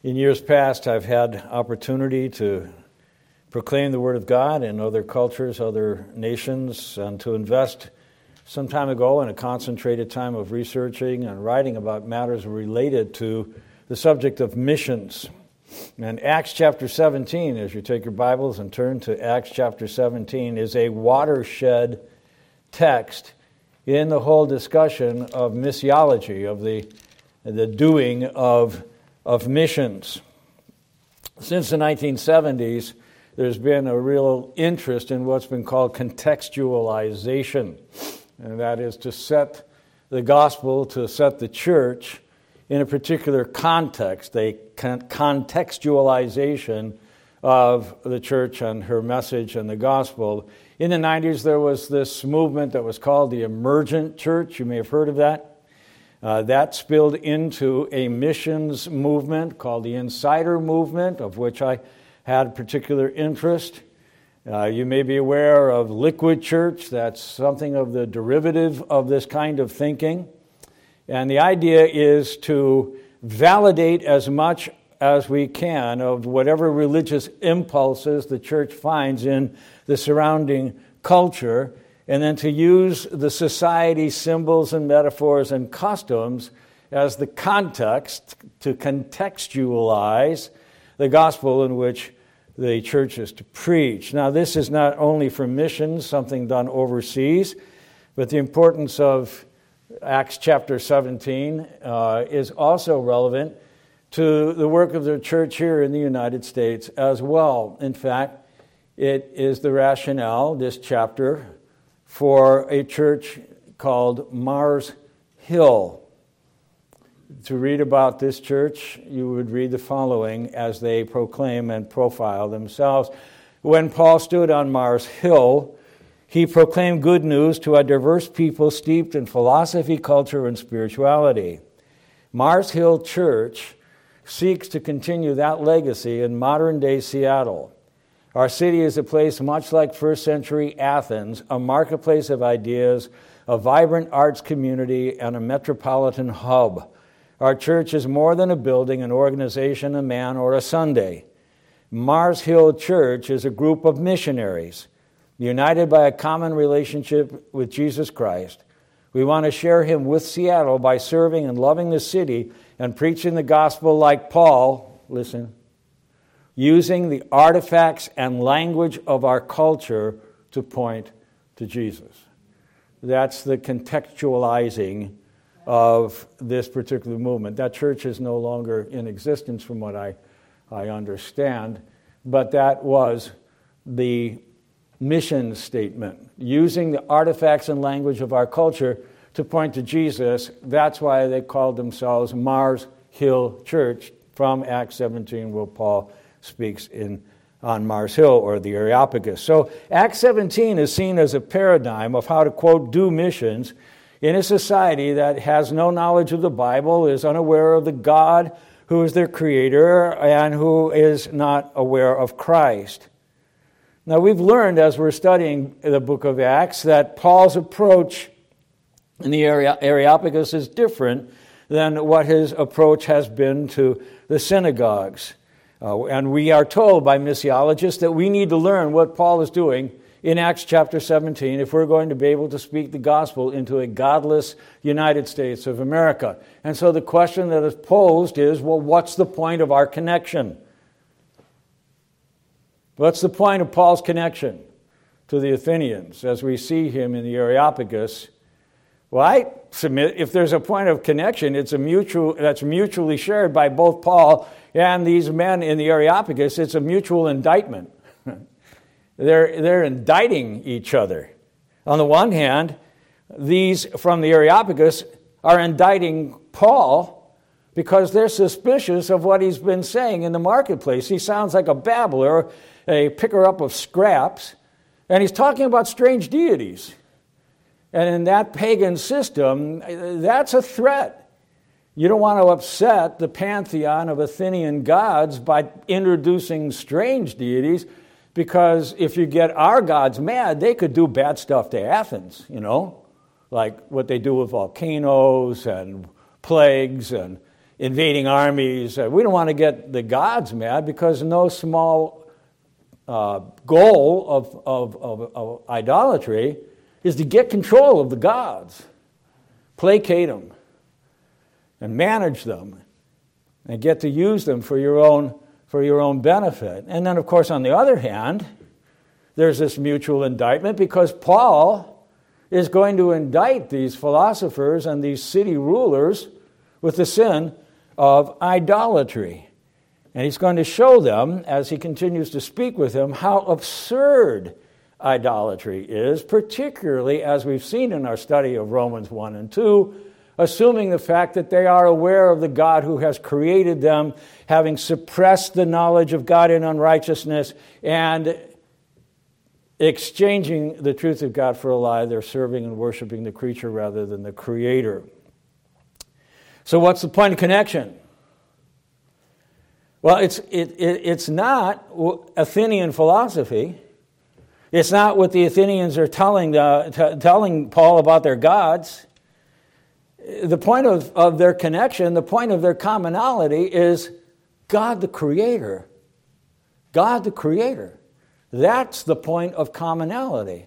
In years past, I've had opportunity to proclaim the Word of God in other cultures, other nations, and to invest some time ago in a concentrated time of researching and writing about matters related to the subject of missions. And Acts chapter 17, as you take your Bibles and turn to Acts chapter 17, is a watershed text in the whole discussion of missiology, of the doing of missions. Since the 1970s, there's been a real interest in what's been called contextualization, and that is to set the gospel, to set the church in a particular context, a contextualization of the church and her message and the gospel. In the 90s, there was this movement that was called the emergent church. You may have heard of that. That spilled into a missions movement called the Insider Movement, of which I had particular interest. You may be aware of liquid church. That's something of the derivative of this kind of thinking. And the idea is to validate as much as we can of whatever religious impulses the church finds in the surrounding culture, and then to use the society symbols and metaphors and customs as the context to contextualize the gospel in which the church is to preach. Now, this is not only for missions, something done overseas, but the importance of Acts chapter 17 is also relevant to the work of the church here in the United States as well. In fact, it is the rationale, this chapter, for a church called Mars Hill. To read about this church, you would read the following as they proclaim and profile themselves. When Paul stood on Mars Hill, he proclaimed good news to a diverse people steeped in philosophy, culture, and spirituality. Mars Hill Church seeks to continue that legacy in modern-day Seattle. Our city is a place much like first-century Athens, a marketplace of ideas, a vibrant arts community, and a metropolitan hub. Our church is more than a building, an organization, a man, or a Sunday. Mars Hill Church is a group of missionaries united by a common relationship with Jesus Christ. We want to share him with Seattle by serving and loving the city and preaching the gospel like Paul, listen, using the artifacts and language of our culture to point to Jesus. That's the contextualizing of this particular movement. That church is no longer in existence from what I understand, but that was the mission statement, using the artifacts and language of our culture to point to Jesus. That's why they called themselves Mars Hill Church, from Acts 17, where Paul speaks on Mars Hill, or the Areopagus. So Acts 17 is seen as a paradigm of how to, quote, do missions in a society that has no knowledge of the Bible, is unaware of the God who is their creator, and who is not aware of Christ. Now, we've learned as we're studying the book of Acts that Paul's approach in the Areopagus is different than what his approach has been to the synagogues. And we are told by missiologists that we need to learn what Paul is doing in Acts chapter 17 if we're going to be able to speak the gospel into a godless United States of America. And so the question that is posed is, well, what's the point of our connection? What's the point of Paul's connection to the Athenians as we see him in the Areopagus? Well, I submit if there's a point of connection, it's that's mutually shared by both Paul and these men in the Areopagus. It's a mutual indictment. They're indicting each other. On the one hand, these from the Areopagus are indicting Paul because they're suspicious of what he's been saying in the marketplace. He sounds like a babbler, a picker-up of scraps, and he's talking about strange deities. And in that pagan system, that's a threat. You don't want to upset the pantheon of Athenian gods by introducing strange deities, because if you get our gods mad, they could do bad stuff to Athens, like what they do with volcanoes and plagues and invading armies. We don't want to get the gods mad, because no small goal of idolatry is to get control of the gods, placate them, and manage them, and get to use them for your own benefit. And then, of course, on the other hand, there's this mutual indictment, because Paul is going to indict these philosophers and these city rulers with the sin of idolatry. And he's going to show them, as he continues to speak with them, how absurd idolatry is, particularly as we've seen in our study of Romans 1 and 2, assuming the fact that they are aware of the God who has created them, having suppressed the knowledge of God in unrighteousness, and exchanging the truth of God for a lie. They're serving and worshiping the creature rather than the Creator. So what's the point of connection? Well, it's not Athenian philosophy. It's not what the Athenians are telling Paul about their gods. The point of their connection, the point of their commonality is God the Creator. God the Creator. That's the point of commonality.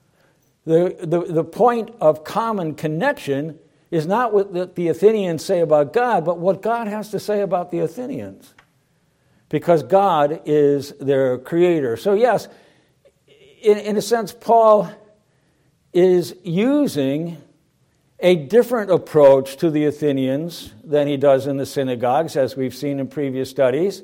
The point of common connection is not what the Athenians say about God, but what God has to say about the Athenians. Because God is their Creator. So yes, in a sense, Paul is using a different approach to the Athenians than he does in the synagogues, as we've seen in previous studies.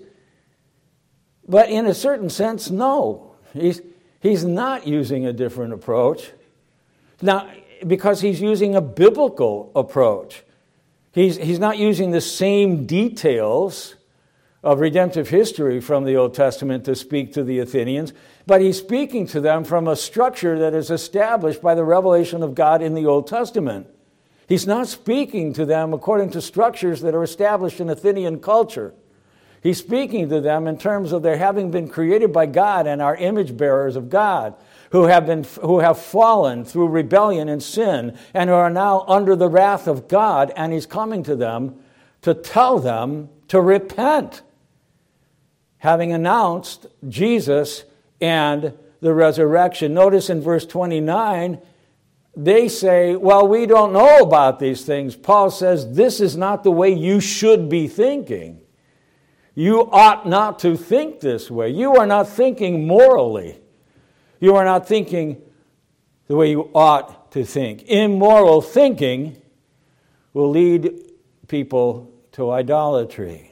But in a certain sense, no. He's not using a different approach. Now, because he's using a biblical approach. He's not using the same details of redemptive history from the Old Testament to speak to the Athenians, but he's speaking to them from a structure that is established by the revelation of God in the Old Testament. He's not speaking to them according to structures that are established in Athenian culture. He's speaking to them in terms of their having been created by God and are image bearers of God, who have fallen through rebellion and sin and who are now under the wrath of God, and he's coming to them to tell them to repent, having announced Jesus and the resurrection. Notice in verse 29, they say, well, we don't know about these things. Paul says, this is not the way you should be thinking. You ought not to think this way. You are not thinking morally. You are not thinking the way you ought to think. Immoral thinking will lead people to idolatry.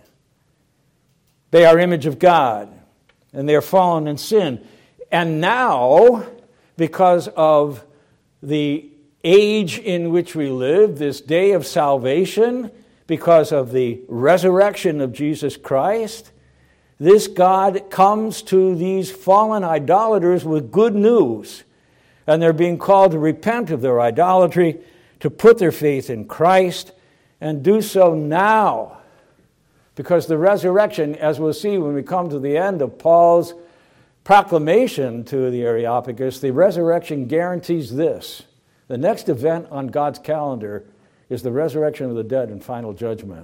They are image of God, and they are fallen in sin. And now, because of the age in which we live, this day of salvation, because of the resurrection of Jesus Christ, this God comes to these fallen idolaters with good news. And they're being called to repent of their idolatry, to put their faith in Christ, and do so now. Because the resurrection, as we'll see when we come to the end of Paul's proclamation to the Areopagus, the resurrection guarantees this. The next event on God's calendar is the resurrection of the dead and final judgment.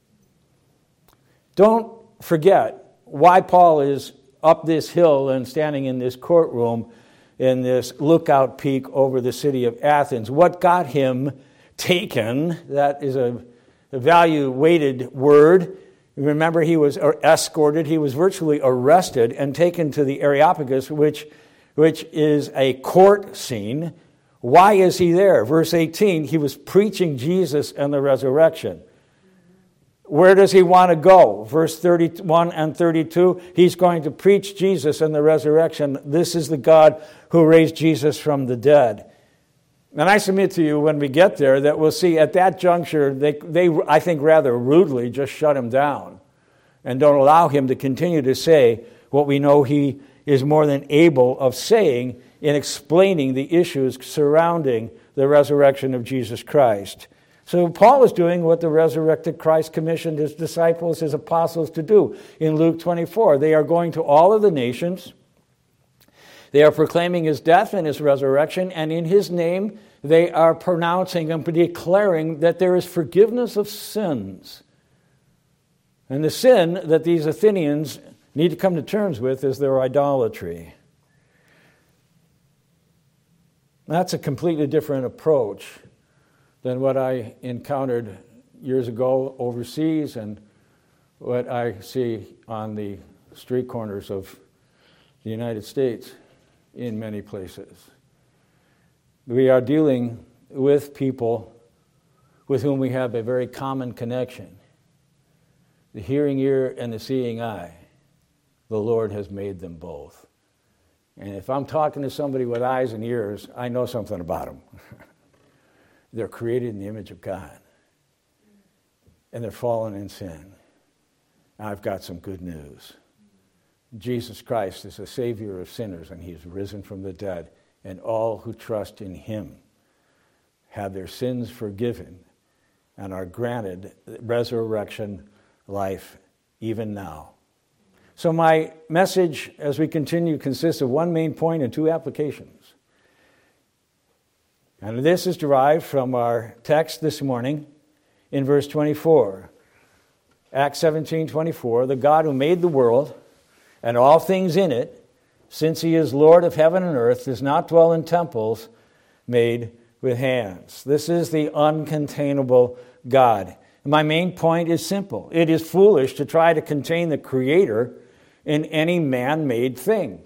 Don't forget why Paul is up this hill and standing in this courtroom in this lookout peak over the city of Athens. What got him taken? That is a value-weighted word. Remember, he was escorted. He was virtually arrested and taken to the Areopagus, which is a court scene. Why is he there? Verse 18, he was preaching Jesus and the resurrection. Where does he want to go? Verse 31 and 32, he's going to preach Jesus and the resurrection. This is the God who raised Jesus from the dead. And I submit to you when we get there that we'll see at that juncture, they I think rather rudely just shut him down and don't allow him to continue to say what we know he is more than able of saying in explaining the issues surrounding the resurrection of Jesus Christ. So Paul is doing what the resurrected Christ commissioned his disciples, his apostles to do. In Luke 24, they are going to all of the nations. They are proclaiming his death and his resurrection, and in his name they are pronouncing and declaring that there is forgiveness of sins And the sin that these Athenians need to come to terms with is their idolatry. That's a completely different approach than what I encountered years ago overseas and what I see on the street corners of the United States in many places. We are dealing with people with whom we have a very common connection. The hearing ear and the seeing eye. The Lord has made them both. And if I'm talking to somebody with eyes and ears, I know something about them. They're created in the image of God. And they're fallen in sin. I've got some good news. Jesus Christ is the Savior of sinners, and He's risen from the dead. And all who trust in Him have their sins forgiven and are granted resurrection life even now. So my message as we continue consists of one main point and two applications. And this is derived from our text this morning in verse 24. Acts 17:24, the God who made the world and all things in it, since He is Lord of heaven and earth, does not dwell in temples made with hands. This is the uncontainable God. My main point is simple. It is foolish to try to contain the Creator in any man-made thing.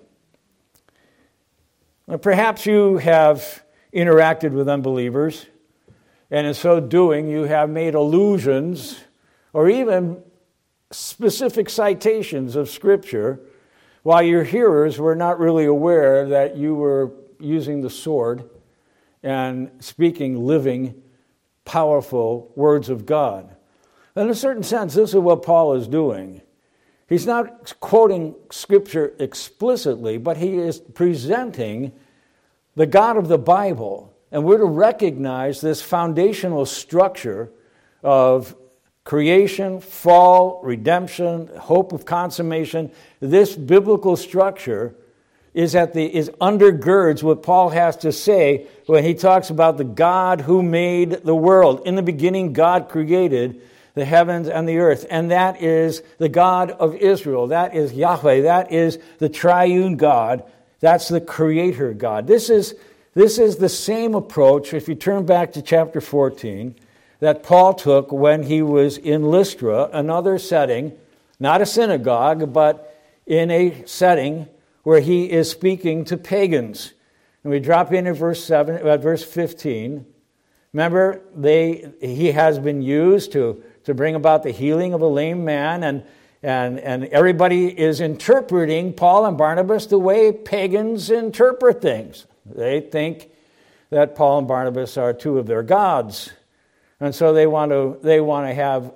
Perhaps you have interacted with unbelievers, and in so doing you have made allusions or even specific citations of Scripture while your hearers were not really aware that you were using the sword and speaking living, powerful words of God. In a certain sense, this is what Paul is doing. He's not quoting Scripture explicitly, but he is presenting the God of the Bible. And we're to recognize this foundational structure of creation, fall, redemption, hope of consummation. This biblical structure is undergirds what Paul has to say when he talks about the God who made the world. In the beginning, God created the heavens and the earth, and that is the God of Israel. That is Yahweh. That is the triune God. That's the Creator God. This is the same approach, if you turn back to chapter 14, that Paul took when he was in Lystra, another setting, not a synagogue, but in a setting where he is speaking to pagans. And we drop in at verse 15. Remember, he has been used to bring about the healing of a lame man, and everybody is interpreting Paul and Barnabas the way pagans interpret things. They think that Paul and Barnabas are two of their gods. And so they want to have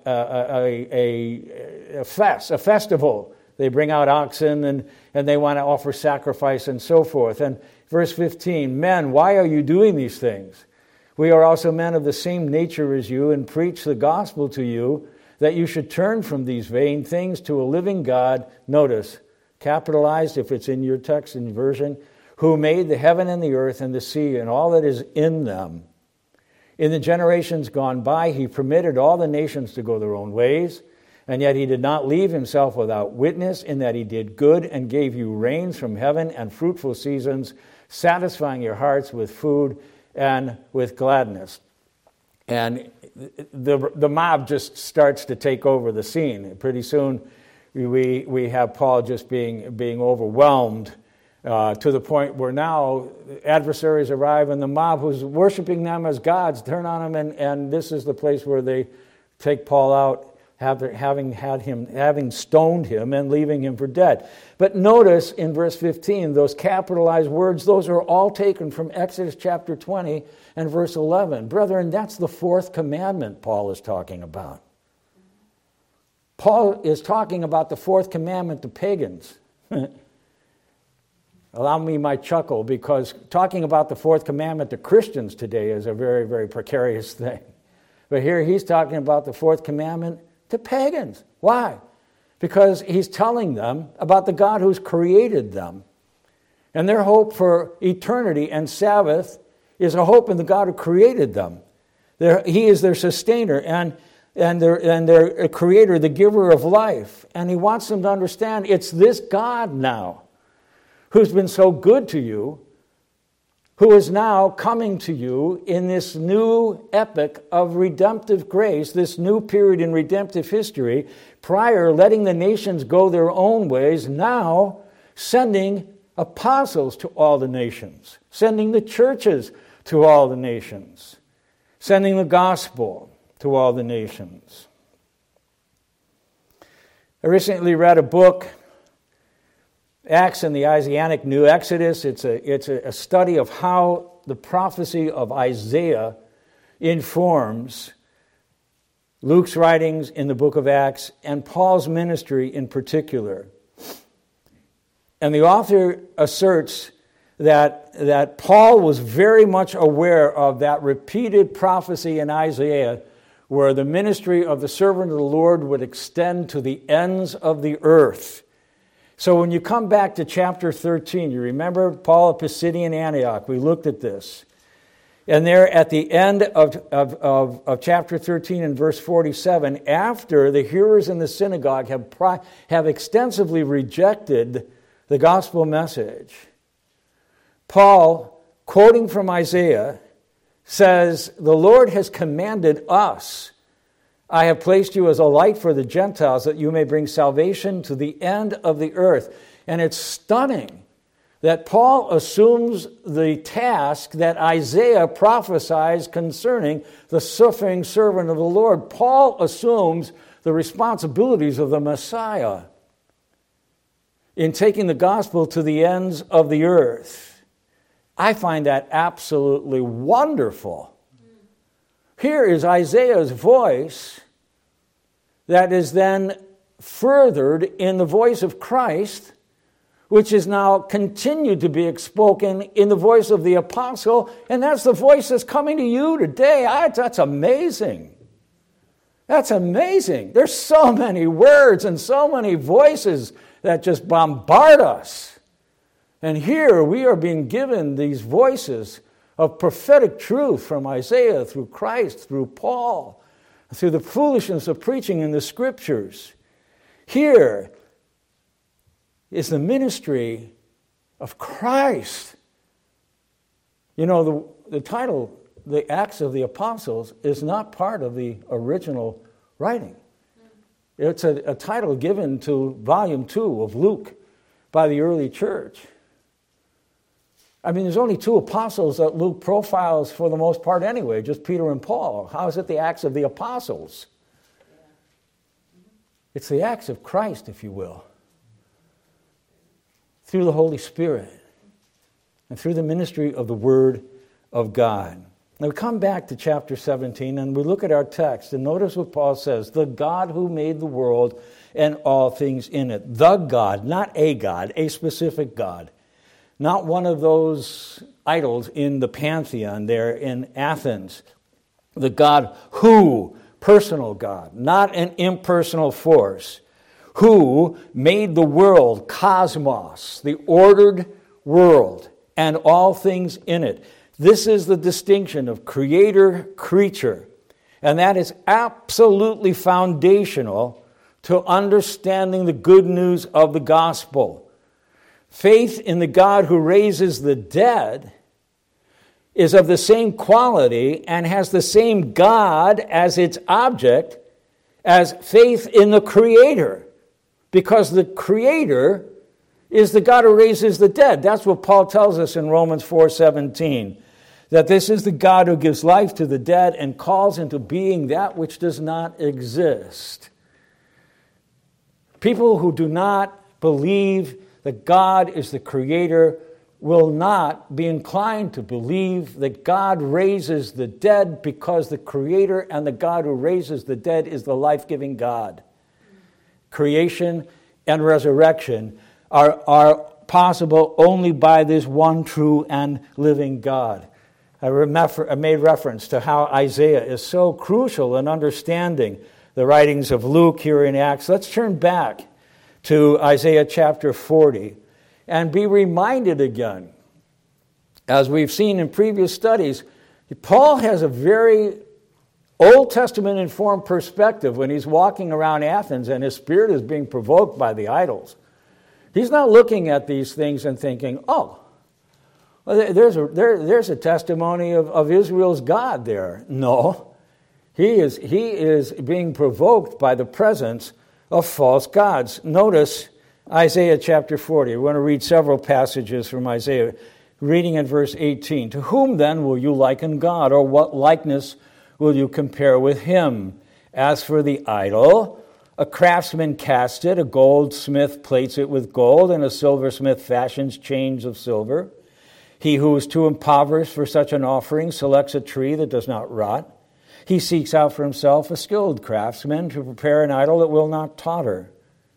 a festival. They bring out oxen and they want to offer sacrifice and so forth. And verse 15, men, why are you doing these things? We are also men of the same nature as you and preach the gospel to you that you should turn from these vain things to a living God. Notice, capitalized if it's in your text and version, who made the heaven and the earth and the sea and all that is in them. In the generations gone by, He permitted all the nations to go their own ways, and yet He did not leave Himself without witness in that He did good and gave you rains from heaven and fruitful seasons, satisfying your hearts with food and with gladness. And the mob just starts to take over the scene. Pretty soon we have Paul just being overwhelmed to the point where now adversaries arrive and the mob who's worshiping them as gods turn on him, and this is the place where they take Paul out, having stoned him and leaving him for dead. But notice in verse 15, those capitalized words, those are all taken from Exodus chapter 20 and verse 11. Brethren, that's the fourth commandment Paul is talking about. Paul is talking about the fourth commandment to pagans. Allow me my chuckle, because talking about the fourth commandment to Christians today is a very, very precarious thing. But here he's talking about the fourth commandment to pagans. Why? Because he's telling them about the God who's created them. And their hope for eternity and Sabbath is a hope in the God who created them. He is their sustainer. And and their creator, the giver of life. And he wants them to understand it's this God now who's been so good to you, who is now coming to you in this new epoch of redemptive grace, this new period in redemptive history, prior letting the nations go their own ways, now sending apostles to all the nations, sending the churches to all the nations, sending the gospel to all the nations. I recently read a book, Acts and the Isaianic New Exodus. It's a study of how the prophecy of Isaiah informs Luke's writings in the book of Acts and Paul's ministry in particular. And the author asserts that Paul was very much aware of that repeated prophecy in Isaiah where the ministry of the servant of the Lord would extend to the ends of the earth. So when you come back to chapter 13, you remember Paul at Pisidian Antioch. We looked at this. And there at the end of chapter 13 and verse 47, after the hearers in the synagogue have extensively rejected the gospel message, Paul, quoting from Isaiah, says, "The Lord has commanded us. I have placed you as a light for the Gentiles that you may bring salvation to the end of the earth." And it's stunning that Paul assumes the task that Isaiah prophesies concerning the suffering servant of the Lord. Paul assumes the responsibilities of the Messiah in taking the gospel to the ends of the earth. I find that absolutely wonderful. Here is Isaiah's voice that is then furthered in the voice of Christ, which is now continued to be spoken in the voice of the apostle, and that's the voice that's coming to you today. That's amazing. That's amazing. There's so many words and so many voices that just bombard us. And here we are being given these voices of prophetic truth from Isaiah through Christ, through Paul, through the foolishness of preaching in the Scriptures. Here is the ministry of Christ. You know, the title, The Acts of the Apostles, is not part of the original writing. It's a title given to Volume 2 of Luke by the early church. I mean, there's only two apostles that Luke profiles for the most part anyway, just Peter and Paul. How is it the Acts of the Apostles? It's the Acts of Christ, if you will, through the Holy Spirit and through the ministry of the Word of God. Now we come back to chapter 17 and we look at our text and notice what Paul says. The God who made the world and all things in it. The God, not a God, a specific God. Not one of those idols in the pantheon there in Athens. The God who, personal God, not an impersonal force, who made the world, cosmos, the ordered world, and all things in it. This is the distinction of creator-creature. And that is absolutely foundational to understanding the good news of the gospel. Faith in the God who raises the dead is of the same quality and has the same God as its object as faith in the Creator, because the Creator is the God who raises the dead. That's what Paul tells us in Romans 4:17, that this is the God who gives life to the dead and calls into being that which does not exist. People who do not believe that God is the Creator will not be inclined to believe that God raises the dead, because the Creator and the God who raises the dead is the life-giving God. Creation and resurrection are possible only by this one true and living God. I made reference to how Isaiah is so crucial in understanding the writings of Luke here in Acts. Let's turn back to Isaiah chapter 40 and be reminded again, as we've seen in previous studies, Paul has a very Old Testament informed perspective when he's walking around Athens and his spirit is being provoked by the idols. He's not looking at these things and thinking, oh, well, there's a testimony of Israel's God there. No, he is being provoked by the presence of false gods. Notice Isaiah chapter 40. We're going to read several passages from Isaiah, reading in verse 18. To whom then will you liken God, or what likeness will you compare with him? As for the idol, a craftsman casts it, a goldsmith plates it with gold, and a silversmith fashions chains of silver. He who is too impoverished for such an offering selects a tree that does not rot. He seeks out for himself a skilled craftsman to prepare an idol that will not totter.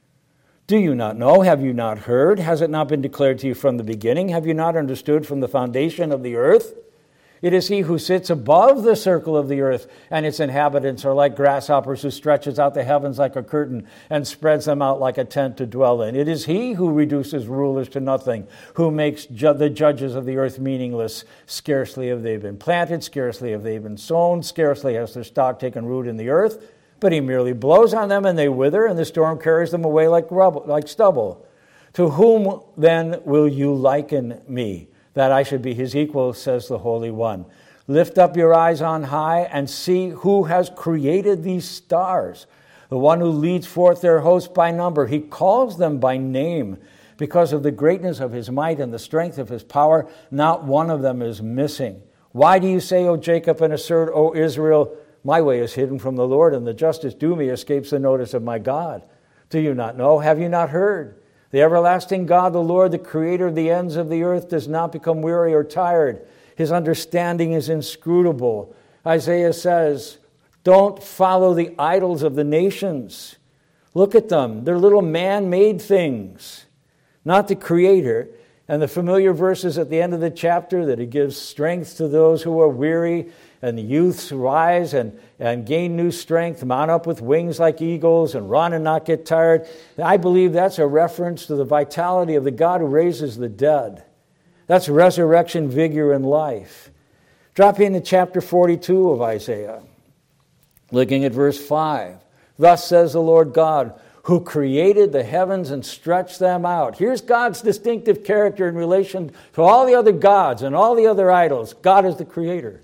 Do you not know? Have you not heard? Has it not been declared to you from the beginning? Have you not understood from the foundation of the earth? It is he who sits above the circle of the earth, and its inhabitants are like grasshoppers, who stretches out the heavens like a curtain and spreads them out like a tent to dwell in. It is he who reduces rulers to nothing, who makes the judges of the earth meaningless. Scarcely have they been planted, scarcely have they been sown, scarcely has their stock taken root in the earth. But he merely blows on them, and they wither, and the storm carries them away like stubble. To whom then will you liken me, that I should be his equal, says the Holy One? Lift up your eyes on high and see who has created these stars, the one who leads forth their host by number. He calls them by name. Because of the greatness of his might and the strength of his power, not one of them is missing. Why do you say, O Jacob, and assert, O Israel, my way is hidden from the Lord, and the justice due me escapes the notice of my God? Do you not know? Have you not heard? The everlasting God, the Lord, the creator of the ends of the earth, does not become weary or tired. His understanding is inscrutable. Isaiah says, don't follow the idols of the nations. Look at them. They're little man-made things, not the creator. And the familiar verses at the end of the chapter, that he gives strength to those who are weary, and the youths rise and gain new strength, mount up with wings like eagles, and run and not get tired. I believe that's a reference to the vitality of the God who raises the dead. That's resurrection, vigor, and life. Drop into chapter 42 of Isaiah, looking at verse 5. Thus says the Lord God, who created the heavens and stretched them out. Here's God's distinctive character in relation to all the other gods and all the other idols. God is the creator,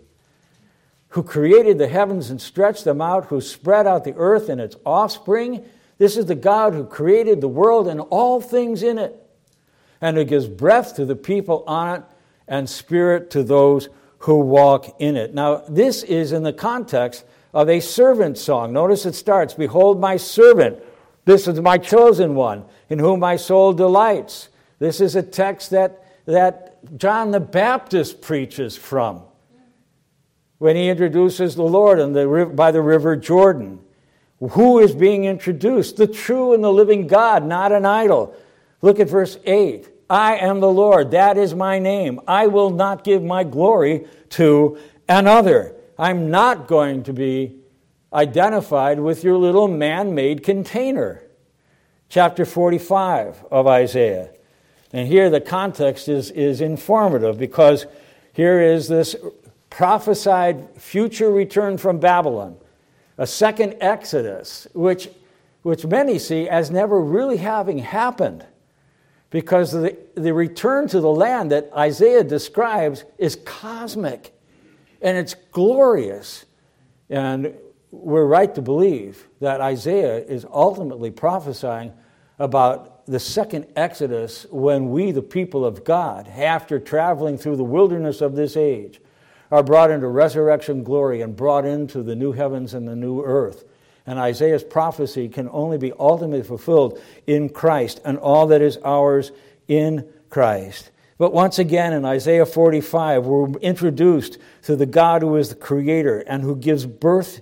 who created the heavens and stretched them out, who spread out the earth and its offspring. This is the God who created the world and all things in it, and who gives breath to the people on it and spirit to those who walk in it. Now, this is in the context of a servant song. Notice it starts, behold my servant. This is my chosen one, in whom my soul delights. This is a text that John the Baptist preaches from when he introduces the Lord by the river Jordan. Who is being introduced? The true and the living God, not an idol. Look at verse 8. I am the Lord, that is my name. I will not give my glory to another. I'm not going to be identified with your little man-made container. Chapter 45 of Isaiah. And here the context is informative, because here is this prophesied future return from Babylon, a second Exodus, which many see as never really having happened, because the return to the land that Isaiah describes is cosmic, and it's glorious. And we're right to believe that Isaiah is ultimately prophesying about the second Exodus, when we, the people of God, after traveling through the wilderness of this age, are brought into resurrection glory and brought into the new heavens and the new earth. And Isaiah's prophecy can only be ultimately fulfilled in Christ and all that is ours in Christ. But once again, in Isaiah 45, we're introduced to the God who is the creator and who gives birth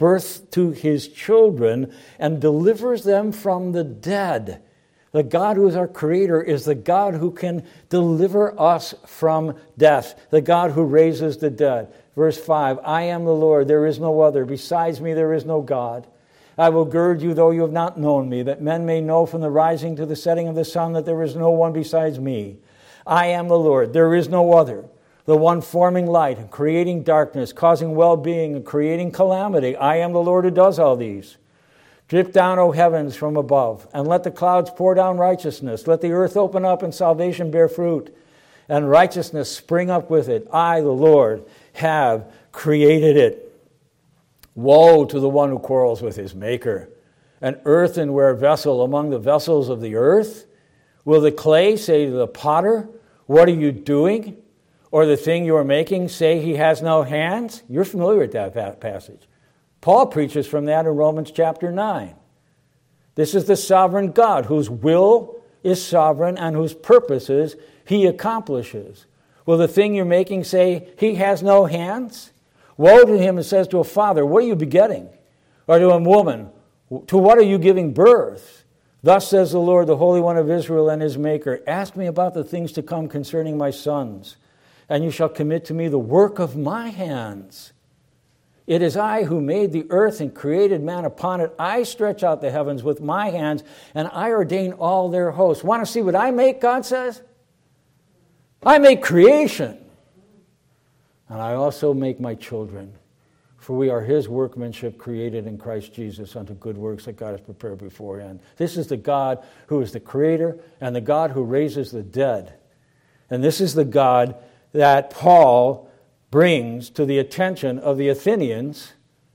to his children and delivers them from the dead. The God who is our creator is the God who can deliver us from death, the God who raises the dead. Verse 5, I am the Lord, there is no other. Besides me there is no God. I will gird you, though you have not known me, that men may know from the rising to the setting of the sun that there is no one besides me. I am the Lord, there is no other. the one forming light and creating darkness, causing well-being and creating calamity. I am the Lord who does all these. Drip down, O heavens, from above, and let the clouds pour down righteousness. Let the earth open up and salvation bear fruit, and righteousness spring up with it. I, the Lord, have created it. Woe to the one who quarrels with his maker. An earthenware vessel among the vessels of the earth? Will the clay say to the potter, what are you doing? Or the thing you are making say he has no hands? You're familiar with that passage. Paul preaches from that in Romans chapter 9. This is the sovereign God whose will is sovereign and whose purposes he accomplishes. Will the thing you're making say he has no hands? Woe to him who says to a father, what are you begetting? Or to a woman, to what are you giving birth? Thus says the Lord, the Holy One of Israel and his Maker, ask me about the things to come concerning my sons, and you shall commit to me the work of my hands. It is I who made the earth and created man upon it. I stretch out the heavens with my hands, and I ordain all their hosts. Want to see what I make, God says? I make creation. And I also make my children. For we are his workmanship created in Christ Jesus unto good works that God has prepared beforehand. This is the God who is the creator and the God who raises the dead. And this is the God that Paul brings to the attention of the Athenians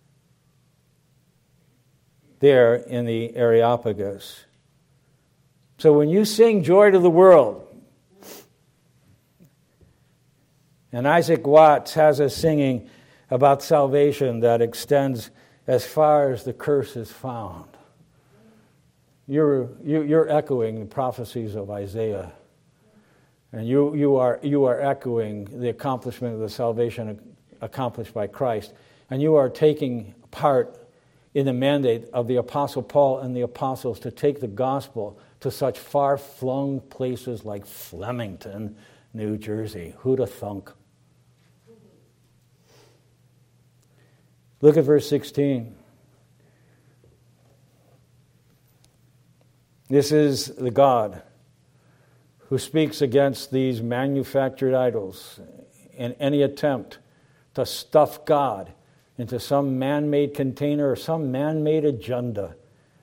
there in the Areopagus. So when you sing Joy to the World, and Isaac Watts has us singing about salvation that extends as far as the curse is found, you're echoing the prophecies of Isaiah. And you are echoing the accomplishment of the salvation accomplished by Christ. And you are taking part in the mandate of the Apostle Paul and the apostles to take the gospel to such far-flung places like Flemington, New Jersey. Who'd have thunk? Look at verse 16. This is the God who speaks against these manufactured idols in any attempt to stuff God into some man-made container or some man-made agenda.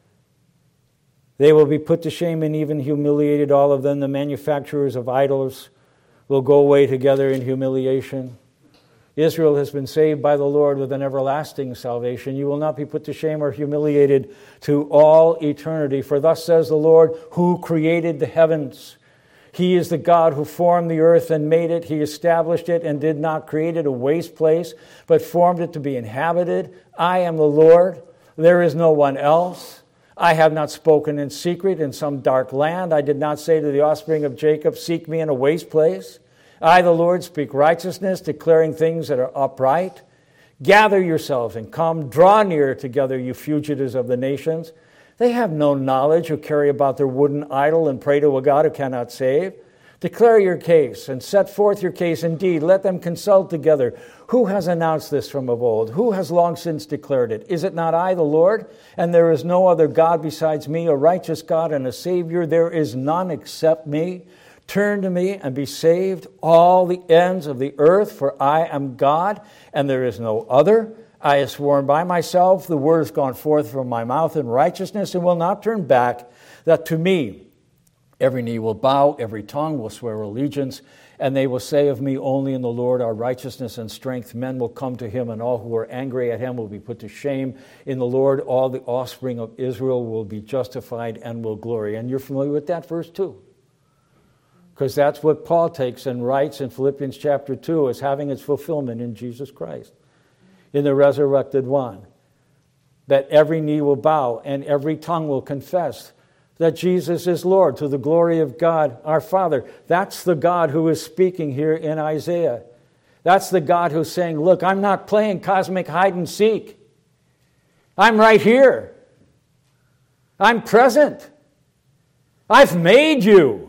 They will be put to shame and even humiliated, all of them. The manufacturers of idols will go away together in humiliation. Israel has been saved by the Lord with an everlasting salvation. You will not be put to shame or humiliated to all eternity. For thus says the Lord, who created the heavens. He is the God who formed the earth and made it. He established it and did not create it a waste place, but formed it to be inhabited. I am the Lord. There is no one else. I have not spoken in secret in some dark land. I did not say to the offspring of Jacob, seek me in a waste place. I, the Lord, speak righteousness, declaring things that are upright. Gather yourselves and come, draw near together, you fugitives of the nations. They have no knowledge who carry about their wooden idol and pray to a God who cannot save. Declare your case and set forth your case indeed. Let them consult together. Who has announced this from of old? Who has long since declared it? Is it not I, the Lord? And there is no other God besides me, a righteous God and a Savior. There is none except me. Turn to me and be saved, all the ends of the earth, for I am God, and there is no other. I have sworn by myself, the word has gone forth from my mouth in righteousness, and will not turn back, that to me every knee will bow, every tongue will swear allegiance, and they will say of me, only in the Lord are righteousness and strength. Men will come to him, and all who are angry at him will be put to shame. In the Lord, all the offspring of Israel will be justified and will glory. And you're familiar with that verse too, because that's what Paul takes and writes in Philippians chapter 2 as having its fulfillment in Jesus Christ, in the resurrected one, that every knee will bow and every tongue will confess that Jesus is Lord, to the glory of God our Father. That's the God who is speaking here in Isaiah. That's the God who's saying, look, I'm not playing cosmic hide and seek. I'm right here. I'm present. I've made you.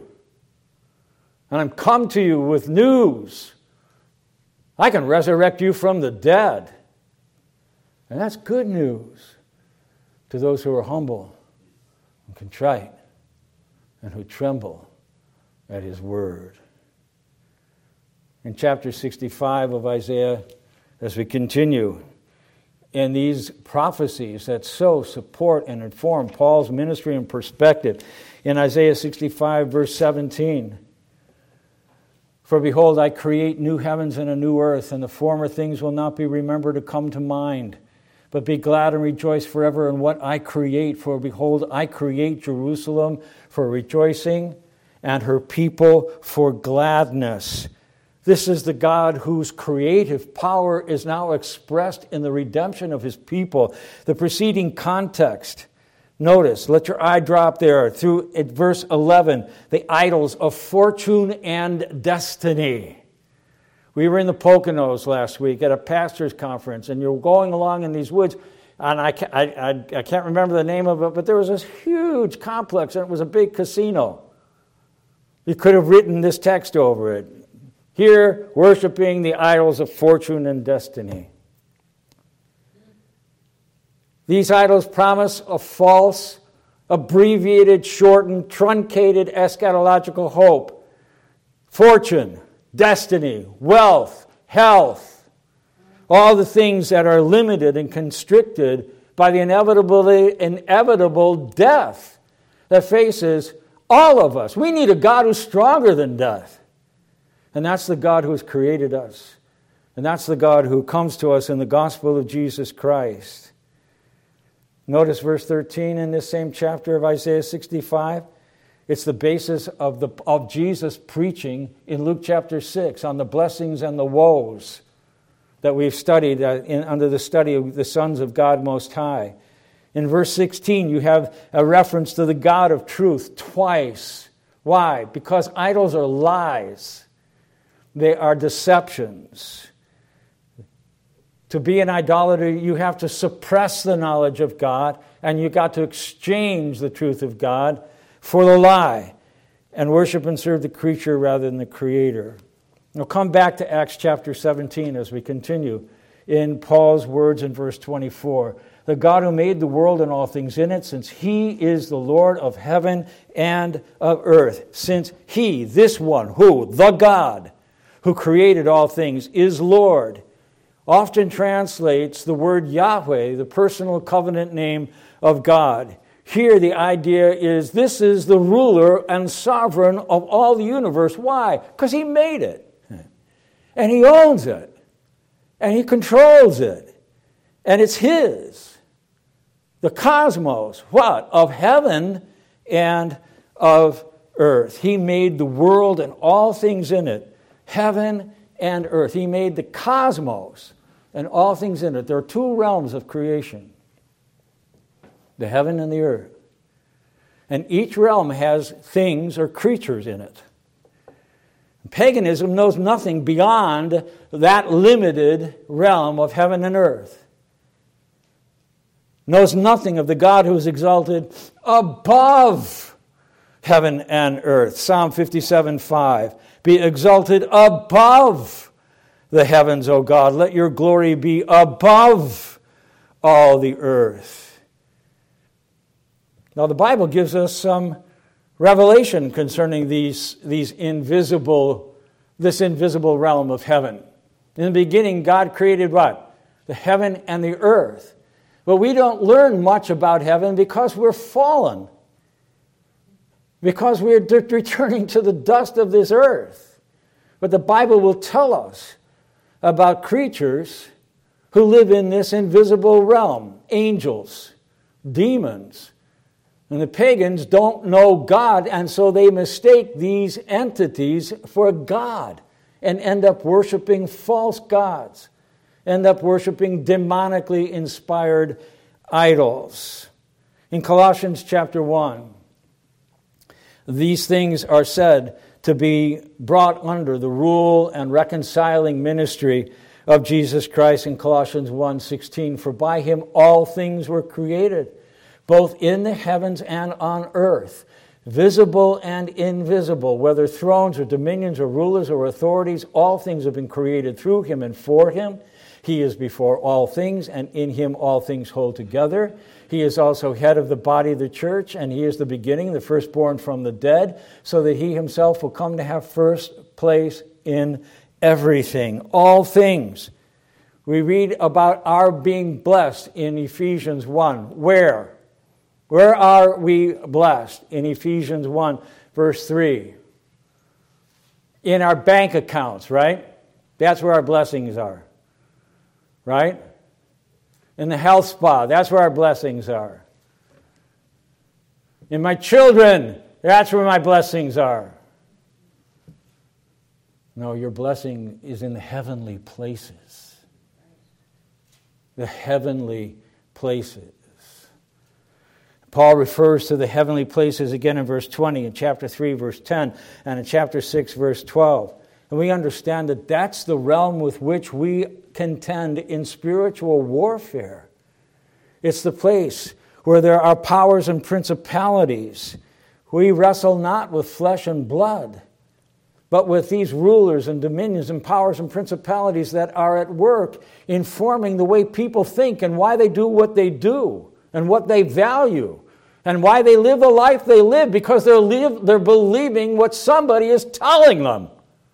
And I'm come to you with news. I can resurrect you from the dead. And that's good news to those who are humble and contrite and who tremble at his word. in chapter 65 of Isaiah as we continue in these prophecies that so support and inform Paul's ministry and perspective. In Isaiah 65, verse 17, "For behold, I create new heavens and a new earth, and the former things will not be remembered or come to mind. But be glad and rejoice forever in what I create. For behold, I create Jerusalem for rejoicing, and her people for gladness." This is the God whose creative power is now expressed in the redemption of his people. The preceding context, notice, let your eye drop there through at verse 11, the idols of fortune and destiny. We were in the Poconos last week at a pastor's conference, and you're going along in these woods, and I can't remember the name of it, but there was this huge complex, and it was a big casino. You could have written this text over it. Here, worshiping the idols of fortune and destiny. These idols promise a false, abbreviated, shortened, truncated eschatological hope. Fortune, destiny, wealth, health, all the things that are limited and constricted by the inevitable death that faces all of us. We need a God who's stronger than death. And that's the God who has created us. And that's the God who comes to us in the gospel of Jesus Christ. Notice verse 13 in this same chapter of Isaiah 65. It's the basis of Jesus' preaching in Luke chapter 6 on the blessings and the woes that we've studied under the study of the sons of God Most High. In verse 16, you have a reference to the God of truth twice. Why? Because idols are lies. They are deceptions. To be an idolater, you have to suppress the knowledge of God, and you've got to exchange the truth of God for the lie and worship and serve the creature rather than the Creator. Now come back to Acts chapter 17 as we continue in Paul's words in verse 24. "The God who made the world and all things in it, since He is the Lord of heaven and of earth." Since He, this one, who? The God who created all things, is Lord, often translates the word Yahweh, the personal covenant name of God. Here the idea is this is the ruler and sovereign of all the universe. Why? Because He made it. And He owns it. And He controls it. And it's His. The cosmos, what? Of heaven and of earth. He made the world and all things in it. Heaven and earth. He made the cosmos and all things in it. There are two realms of creation. The heaven and the earth. And each realm has things or creatures in it. Paganism knows nothing beyond that limited realm of heaven and earth. Knows nothing of the God who is exalted above heaven and earth. Psalm 57:5. Be exalted above the heavens, O God. Let your glory be above all the earth. Now the Bible gives us some revelation concerning this invisible realm of heaven. In the beginning, God created what? The heaven and the earth. But we don't learn much about heaven because we're fallen. Because we're returning to the dust of this earth. But the Bible will tell us about creatures who live in this invisible realm. Angels, demons. And the pagans don't know God, and so they mistake these entities for God and end up worshiping false gods. End up worshiping demonically inspired idols. In Colossians chapter 1, these things are said to be brought under the rule and reconciling ministry of Jesus Christ in Colossians 1:16. For by Him all things were created, both in the heavens and on earth, visible and invisible, whether thrones or dominions or rulers or authorities, all things have been created through Him and for Him. He is before all things, and in Him all things hold together. He is also head of the body of the church, and He is the beginning, the firstborn from the dead, so that He Himself will come to have first place in everything, all things. We read about our being blessed in Ephesians 1. Where? Where are we blessed? In Ephesians 1, verse 3. In our bank accounts, right? That's where our blessings are. Right? In the health spa, that's where our blessings are. In my children, that's where my blessings are. No, your blessing is in the heavenly places. The heavenly places. Paul refers to the heavenly places again in verse 20, in chapter 3, verse 10, and in chapter 6, verse 12. And we understand that that's the realm with which we contend in spiritual warfare. It's the place where there are powers and principalities. We wrestle not with flesh and blood, but with these rulers and dominions and powers and principalities that are at work informing the way people think and why they do what they do and what they value and why they live the life they live, because they're believing what somebody is telling them.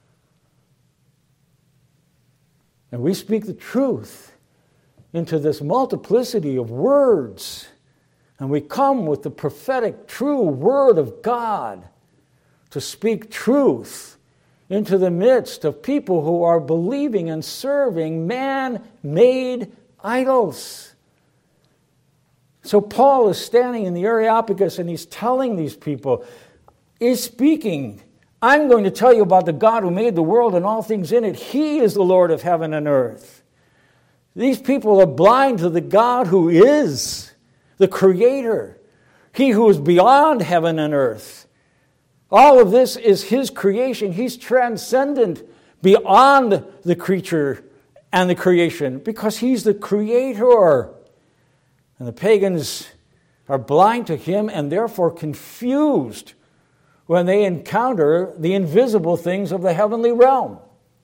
And we speak the truth into this multiplicity of words, and we come with the prophetic true word of God to speak truth into the midst of people who are believing and serving man-made idols. So Paul is standing in the Areopagus and he's telling these people, he's speaking, I'm going to tell you about the God who made the world and all things in it. He is the Lord of heaven and earth. These people are blind to the God who is the Creator, He who is beyond heaven and earth. All of this is His creation. He's transcendent beyond the creature and the creation because He's the Creator. And the pagans are blind to Him and therefore confused when they encounter the invisible things of the heavenly realm.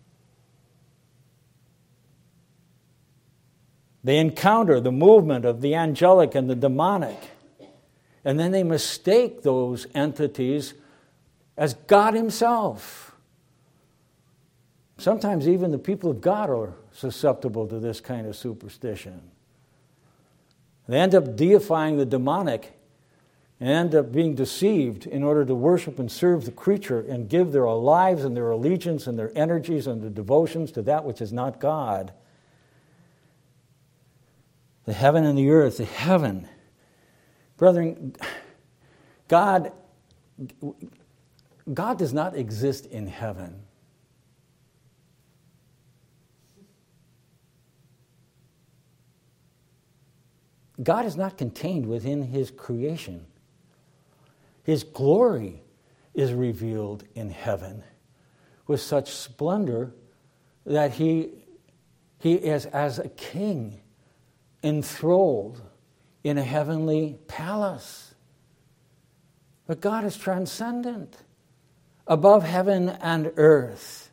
They encounter the movement of the angelic and the demonic. And then they mistake those entities as God Himself. Sometimes even the people of God are susceptible to this kind of superstition. They end up deifying the demonic and end up being deceived in order to worship and serve the creature and give their lives and their allegiance and their energies and their devotions to that which is not God. The heaven and the earth, the heaven. Brethren, God does not exist in heaven. God is not contained within His creation. His glory is revealed in heaven with such splendor that He is as a king enthralled in a heavenly palace. But God is transcendent, above heaven and earth.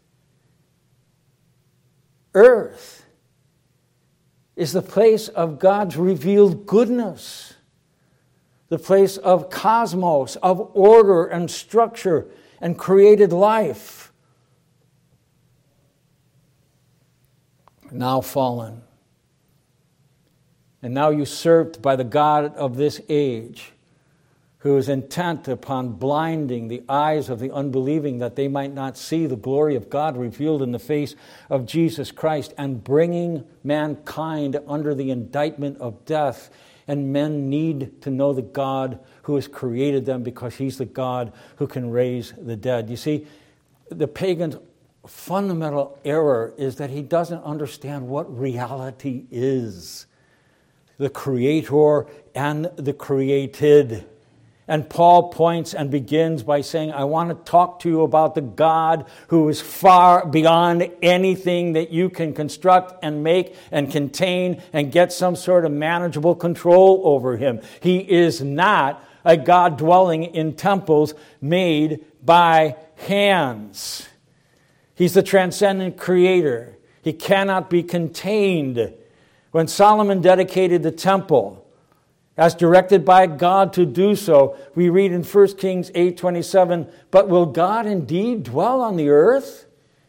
Earth is the place of God's revealed goodness, the place of cosmos, of order and structure and created life. Now fallen, and now usurped by the god of this age, who is intent upon blinding the eyes of the unbelieving that they might not see the glory of God revealed in the face of Jesus Christ, and bringing mankind under the indictment of death. And men need to know the God who has created them, because He's the God who can raise the dead. You see, the pagan's fundamental error is that he doesn't understand what reality is. The Creator and the created. And Paul points and begins by saying, I want to talk to you about the God who is far beyond anything that you can construct and make and contain and get some sort of manageable control over Him. He is not a God dwelling in temples made by hands. He's the transcendent Creator. He cannot be contained. When Solomon dedicated the temple, as directed by God to do so, we read in 1 Kings 8:27, but will God indeed dwell on the earth?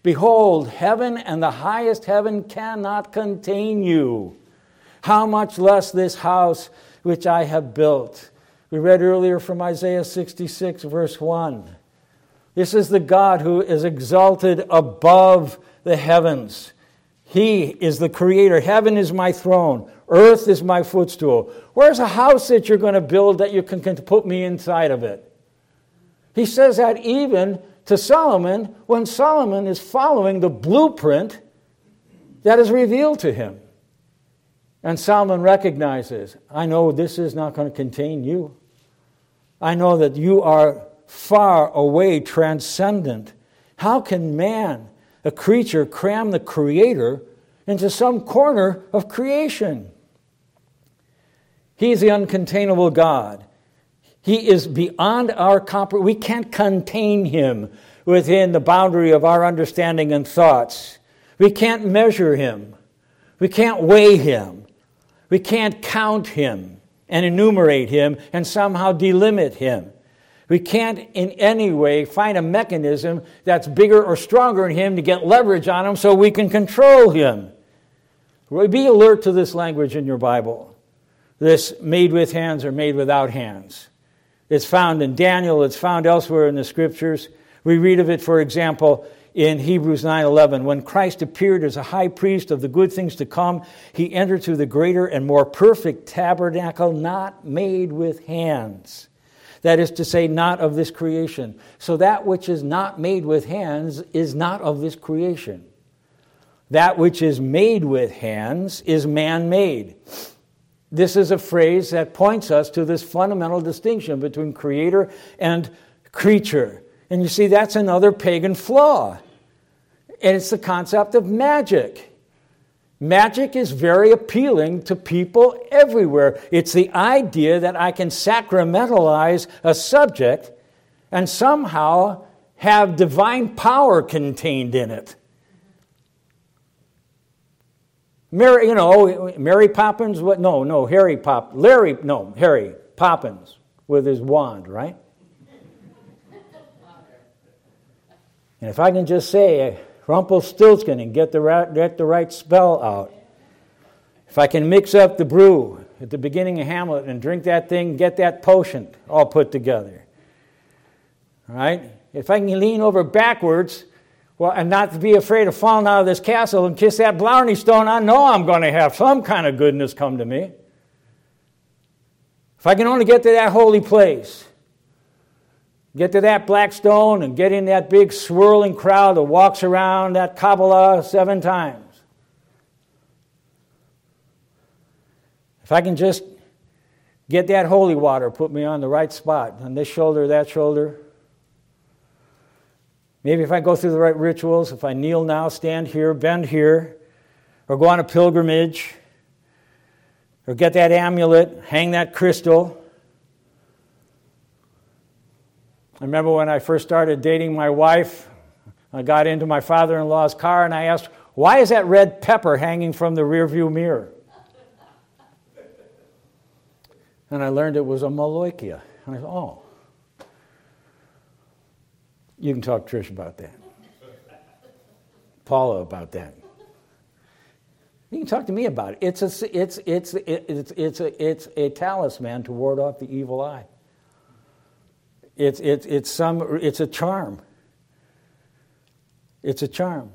Behold, heaven and the highest heaven cannot contain you. How much less this house which I have built. We read earlier from Isaiah 66, verse 1. This is the God who is exalted above the heavens. He is the creator. Heaven is my throne. Earth is my footstool. Where's a house that you're going to build that you can put me inside of it? He says that even to Solomon when Solomon is following the blueprint that is revealed to him. And Solomon recognizes, I know this is not going to contain you. I know that you are far away, transcendent. How can man, a creature, cram the Creator into some corner of creation? He is the uncontainable God. He is beyond our comprehension. We can't contain Him within the boundary of our understanding and thoughts. We can't measure Him. We can't weigh Him. We can't count Him and enumerate Him and somehow delimit Him. We can't in any way find a mechanism that's bigger or stronger than Him to get leverage on Him so we can control Him. Be alert to this language in your Bible. This made with hands or made without hands. It's found in Daniel. It's found elsewhere in the Scriptures. We read of it, for example, in Hebrews 9:11. When Christ appeared as a high priest of the good things to come, He entered through the greater and more perfect tabernacle, not made with hands. That is to say, not of this creation. So that which is not made with hands is not of this creation. That which is made with hands is man-made. This is a phrase that points us to this fundamental distinction between creator and creature. And you see, that's another pagan flaw. And it's the concept of magic. Magic is very appealing to people everywhere. It's the idea that I can sacramentalize a subject and somehow have divine power contained in it. Mary Poppins, Harry Poppins with his wand, right? And if I can just say Rumpelstiltskin and get the right spell out, if I can mix up the brew at the beginning of Hamlet and drink that thing, get that potion all put together, all right? If I can lean over backwards, and not to be afraid of falling out of this castle and kiss that Blarney Stone, I know I'm going to have some kind of goodness come to me. If I can only get to that holy place, get to that black stone and get in that big swirling crowd that walks around that Kabbalah 7 times. If I can just get that holy water, put me on the right spot, on this shoulder, that shoulder. Maybe if I go through the right rituals, if I kneel now, stand here, bend here, or go on a pilgrimage, or get that amulet, hang that crystal. I remember when I first started dating my wife, I got into my father-in-law's car and I asked, why is that red pepper hanging from the rearview mirror? And I learned it was a Maloikia. And I said, oh. You can talk to Trish about that. Paula about that. You can talk to me about it. It's a talisman to ward off the evil eye. It's a charm. It's a charm.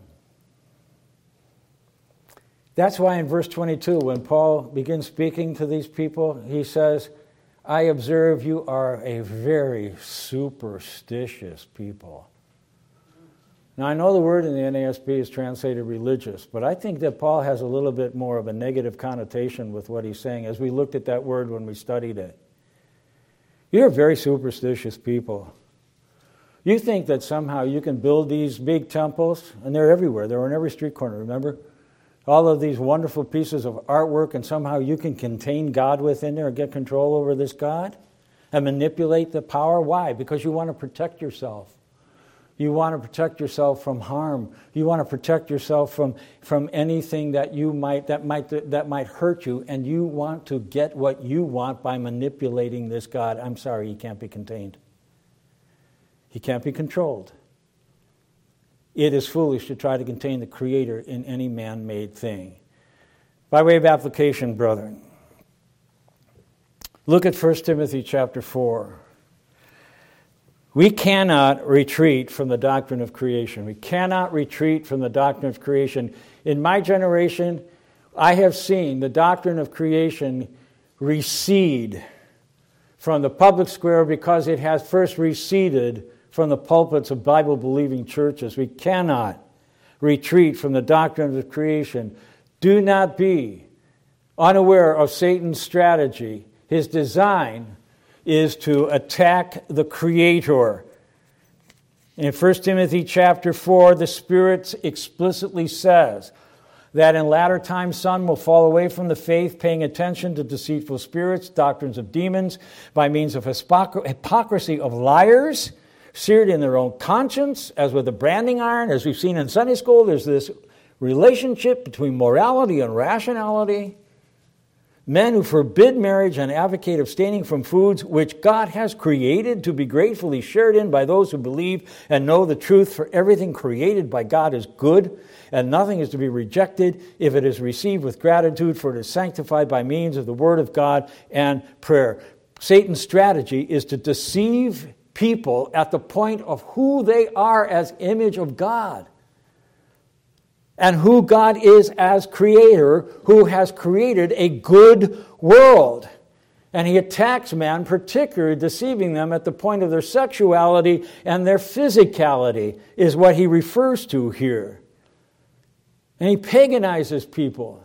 That's why in verse 22, when Paul begins speaking to these people, he says, I observe you are a very superstitious people. Now, I know the word in the NASB is translated religious, but I think that Paul has a little bit more of a negative connotation with what he's saying as we looked at that word when we studied it. You're very superstitious people. You think that somehow you can build these big temples, and they're everywhere. They're on every street corner, remember? All of these wonderful pieces of artwork, and somehow you can contain God within there and get control over this God and manipulate the power. Why? Because you want to protect yourself. You want to protect yourself from harm. You want to protect yourself from anything that might hurt you, and you want to get what you want by manipulating this God. I'm sorry, he can't be contained. He can't be controlled. it is foolish to try to contain the Creator in any man-made thing. By way of application, brethren, look at 1 Timothy chapter 4. We cannot retreat from the doctrine of creation. We cannot retreat from the doctrine of creation. In my generation, I have seen the doctrine of creation recede from the public square because it has first receded from the pulpits of Bible-believing churches. We cannot retreat from the doctrine of creation. Do not be unaware of Satan's strategy. His design is to attack the Creator. In 1 Timothy chapter 4, the Spirit explicitly says that in latter times some will fall away from the faith, paying attention to deceitful spirits, doctrines of demons, by means of hypocrisy of liars, seared in their own conscience, as with a branding iron. As we've seen in Sunday school, there's this relationship between morality and rationality. Men who forbid marriage and advocate abstaining from foods which God has created to be gratefully shared in by those who believe and know the truth, for everything created by God is good, and nothing is to be rejected if it is received with gratitude, for it is sanctified by means of the Word of God and prayer. Satan's strategy is to deceive people at the point of who they are as image of God, and who God is as Creator, who has created a good world. And he attacks man, particularly deceiving them at the point of their sexuality and their physicality, is what he refers to here. And he paganizes people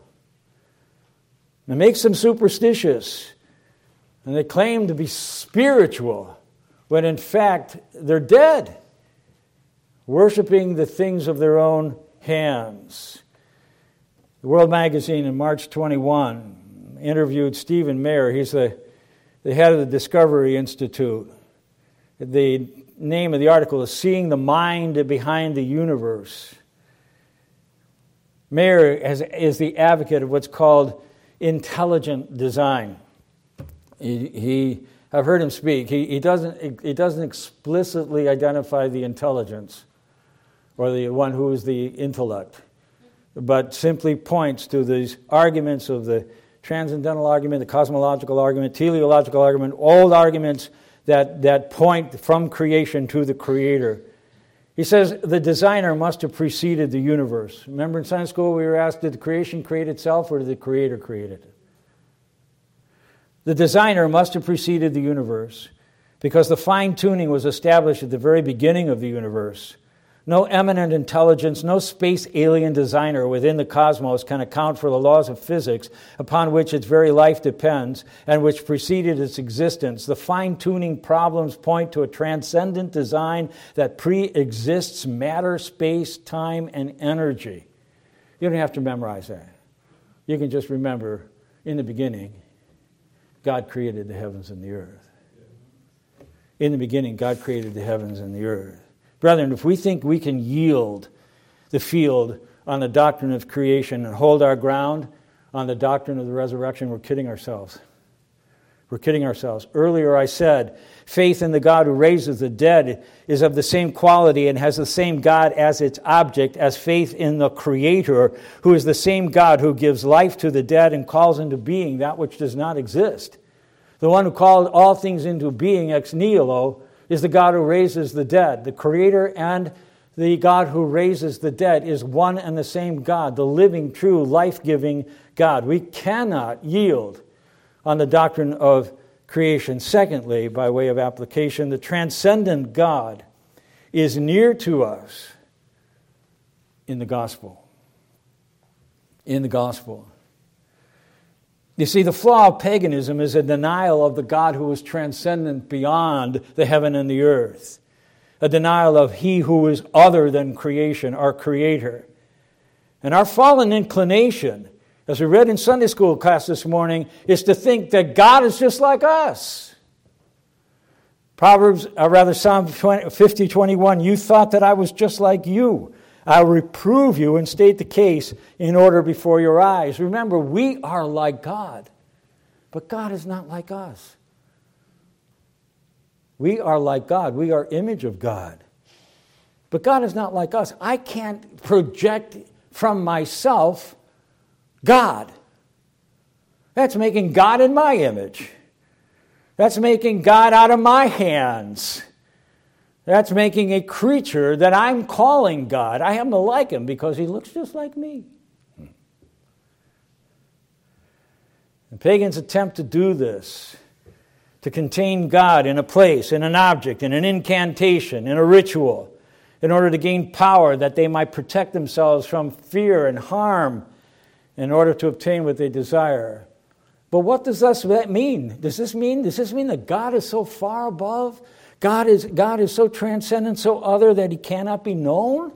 and makes them superstitious. And they claim to be spiritual, when in fact they're dead, worshiping the things of their own hands. The World Magazine in March 21 interviewed Stephen Mayer. He's the head of the Discovery Institute. The name of the article is Seeing the Mind Behind the Universe. Mayer is the advocate of what's called intelligent design. I've heard him speak. He doesn't explicitly identify the intelligence or the one who is the intellect, but simply points to these arguments of the transcendental argument, the cosmological argument, teleological argument, all arguments that point from creation to the Creator. He says the designer must have preceded the universe. Remember in Sunday school we were asked, did the creation create itself or did the Creator create it? The designer must have preceded the universe because the fine-tuning was established at the very beginning of the universe. No eminent intelligence, no space alien designer within the cosmos can account for the laws of physics upon which its very life depends and which preceded its existence. The fine-tuning problems point to a transcendent design that pre-exists matter, space, time, and energy. You don't have to memorize that. You can just remember, in the beginning, God created the heavens and the earth. In the beginning, God created the heavens and the earth. Brethren, if we think we can yield the field on the doctrine of creation and hold our ground on the doctrine of the resurrection, we're kidding ourselves. We're kidding ourselves. Earlier I said, faith in the God who raises the dead is of the same quality and has the same God as its object as faith in the Creator, who is the same God who gives life to the dead and calls into being that which does not exist. The one who called all things into being ex nihilo is the God who raises the dead. The Creator and the God who raises the dead is one and the same God, the living, true, life-giving God. We cannot yield on the doctrine of creation. Secondly, by way of application, the transcendent God is near to us in the gospel. In the gospel. You see, the flaw of paganism is a denial of the God who is transcendent beyond the heaven and the earth. A denial of He who is other than creation, our Creator. And our fallen inclination, as we read in Sunday school class this morning, is to think that God is just like us. Psalm 50:21, you thought that I was just like you. I'll reprove you and state the case in order before your eyes. Remember, we are like God, but God is not like us. We are like God. We are image of God. But God is not like us. I can't project from myself God. That's making God in my image. That's making God out of my hands. That's making a creature that I'm calling God. I happen to like him because he looks just like me. And pagans attempt to do this, to contain God in a place, in an object, in an incantation, in a ritual, in order to gain power that they might protect themselves from fear and harm in order to obtain what they desire. But what does that mean? Does this mean that God is so far above? God is so transcendent, so other that he cannot be known?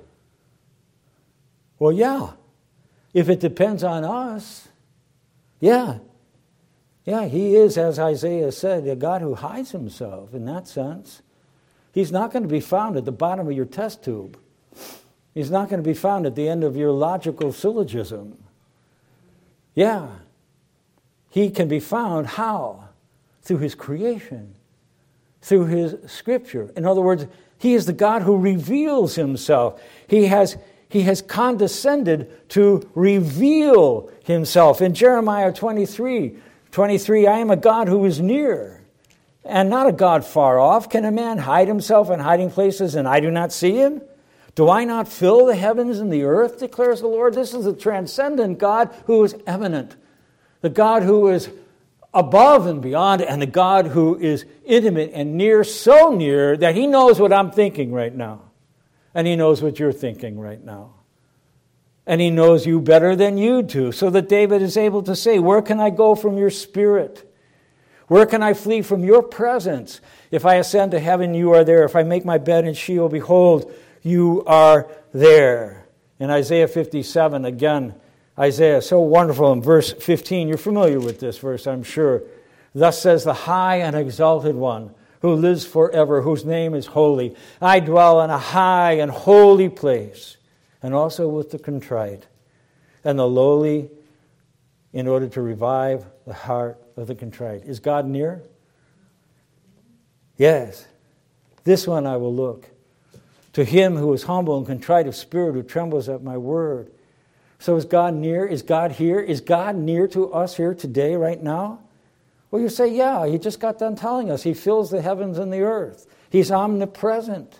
Well, yeah. If it depends on us, yeah. Yeah, he is, as Isaiah said, a God who hides himself in that sense. He's not going to be found at the bottom of your test tube. He's not going to be found at the end of your logical syllogism. Yeah. He can be found how? Through his creation, through his scripture. In other words, he is the God who reveals himself. He has condescended to reveal himself. In Jeremiah 23, I am a God who is near and not a God far off. Can a man hide himself in hiding places and I do not see him? Do I not fill the heavens and the earth, declares the Lord? This is the transcendent God who is eminent, the God who is above and beyond, and the God who is intimate and near, so near that he knows what I'm thinking right now. And he knows what you're thinking right now. And he knows you better than you do, so that David is able to say, where can I go from your spirit? Where can I flee from your presence? If I ascend to heaven, you are there. If I make my bed in Sheol, behold, you are there. In Isaiah 57, again, Isaiah, so wonderful in verse 15. You're familiar with this verse, I'm sure. Thus says the high and exalted one, who lives forever, whose name is holy. I dwell in a high and holy place, and also with the contrite and the lowly, in order to revive the heart of the contrite. Is God near? Yes. This one I will look. To him who is humble and contrite of spirit, who trembles at my word. So is God near? Is God here? Is God near to us here today, right now? Well, you say, yeah, he just got done telling us. He fills the heavens and the earth. He's omnipresent.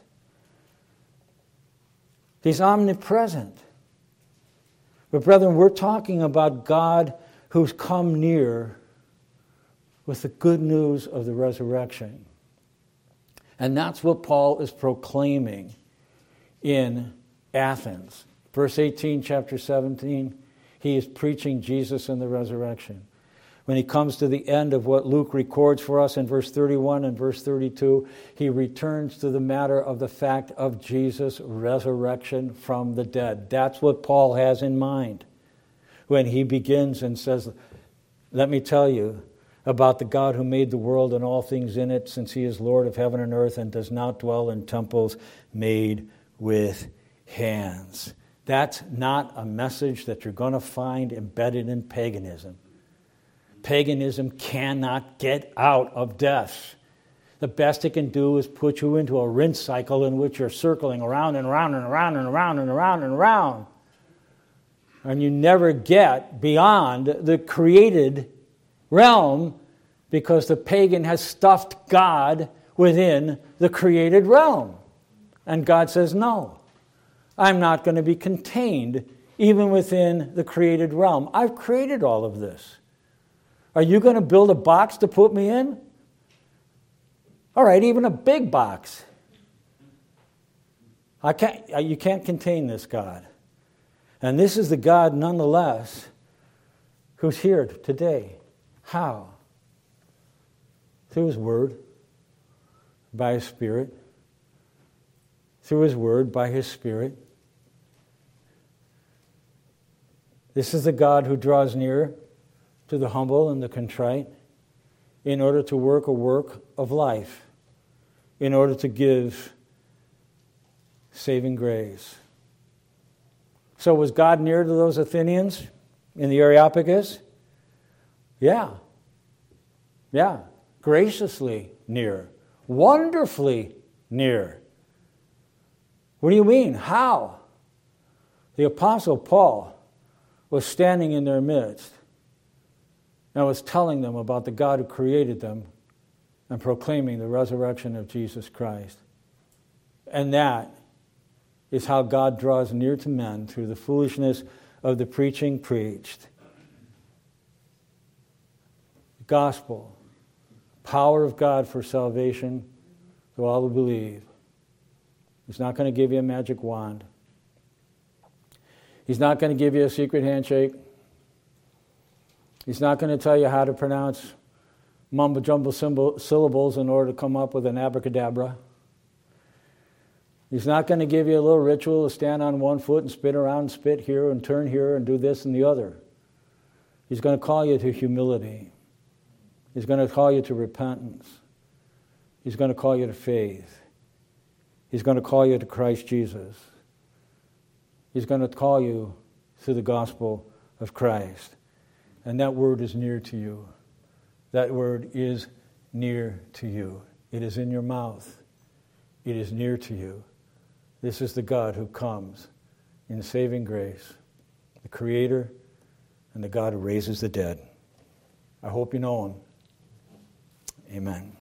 He's omnipresent. But brethren, we're talking about God who's come near with the good news of the resurrection. And that's what Paul is proclaiming in Athens. Verse 18, chapter 17, he is preaching Jesus and the resurrection. When he comes to the end of what Luke records for us in verse 31 and verse 32, he returns to the matter of the fact of Jesus' resurrection from the dead. That's what Paul has in mind when he begins and says, let me tell you about the God who made the world and all things in it, since he is Lord of heaven and earth and does not dwell in temples made with hands. That's not a message that you're going to find embedded in paganism. Paganism cannot get out of death. The best it can do is put you into a rinse cycle in which you're circling around and around and around and around and around and around. And you never get beyond the created realm because the pagan has stuffed God within the created realm. And God says, no, I'm not going to be contained even within the created realm. I've created all of this. Are you going to build a box to put me in? All right, even a big box. You can't contain this God. And this is the God, nonetheless, who's here today. How? Through his word, by his Spirit. Through his word, by his Spirit. This is the God who draws near to the humble and the contrite in order to work a work of life, in order to give saving grace. So was God near to those Athenians in the Areopagus? Yeah. Graciously near. Wonderfully near. What do you mean? How? The Apostle Paul was standing in their midst and was telling them about the God who created them and proclaiming the resurrection of Jesus Christ. And that is how God draws near to men through the foolishness of the preaching preached. The gospel, power of God for salvation to all who believe. He's not going to give you a magic wand. He's not going to give you a secret handshake. He's not going to tell you how to pronounce mumbo-jumbo syllables in order to come up with an abracadabra. He's not going to give you a little ritual to stand on one foot and spin around and spit here and turn here and do this and the other. He's going to call you to humility. He's going to call you to repentance. He's going to call you to faith. He's going to call you to Christ Jesus. He's going to call you to the gospel of Christ. And that word is near to you. That word is near to you. It is in your mouth. It is near to you. This is the God who comes in saving grace, the Creator and the God who raises the dead. I hope you know Him. Amen.